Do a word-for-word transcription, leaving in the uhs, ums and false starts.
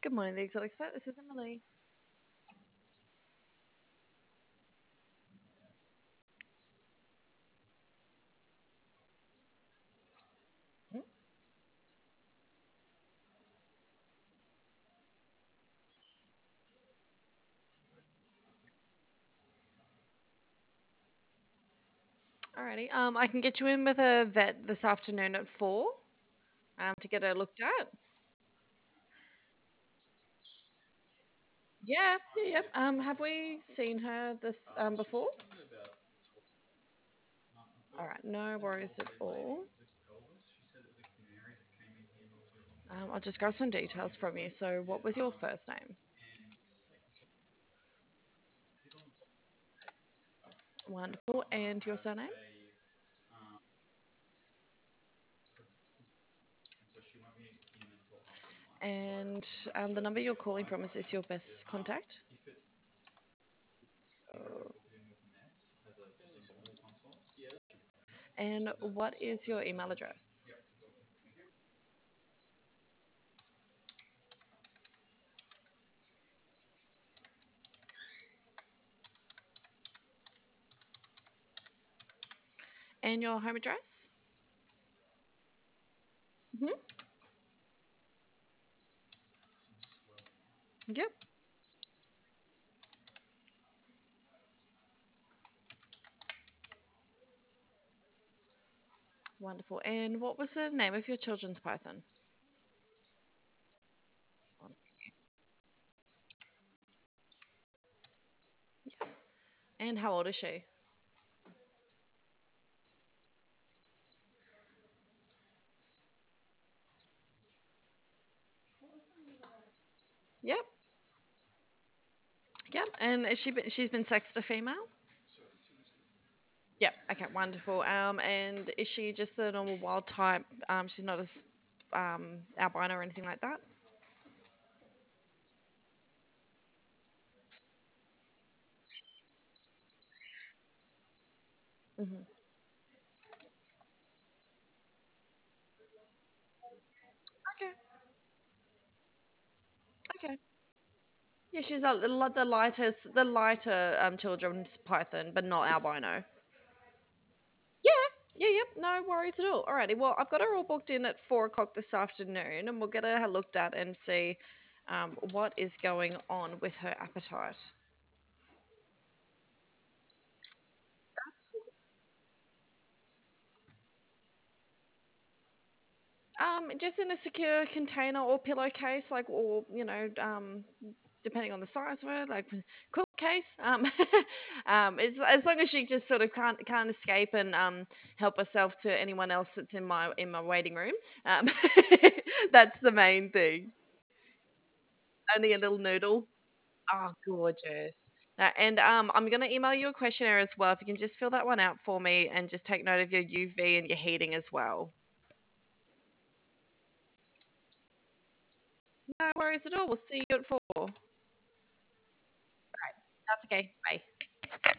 Good morning, the Exotic Expert. This is Emily. Mm. Alrighty. Um, I can get you in with a vet this afternoon at four. Um, to get her looked at. Yeah, yeah, yep. Um, have we seen her this um before? All right, no worries at all. Um, I'll just grab some details from you. So, what was your first name? Wonderful, and your surname? And um, the number you're calling from, is this your best contact? So, and what is your email address? And your home address? Hmm. Yep. Wonderful. And what was the name of your children's python? And how old is she? Yep. Yep. And is she been, she's been sexed a female? Yep. Okay. Wonderful. Um, and is she just the normal wild type? Um, she's not a s- um albino or anything like that. Hmm. Okay. Okay. Yeah, she's a, li- the lightest, the lighter um children's python, but not albino. Yeah. Yeah, yep, no worries at all. Alrighty, well, I've got her all booked in at four o'clock this afternoon, and we'll get her looked at and see um, what is going on with her appetite. Um, just in a secure container or pillowcase, like, or you know, um, depending on the size of it, like cool case. Um, um, as, as long as she just sort of can't can't escape and um help herself to anyone else that's in my in my waiting room. Um, that's the main thing. Only a little noodle. Oh, gorgeous. Uh, and um, I'm going to email you a questionnaire as well. If you can just fill that one out for me and just take note of your U V and your heating as well. No worries at all. We'll see you at four. That's okay. Bye.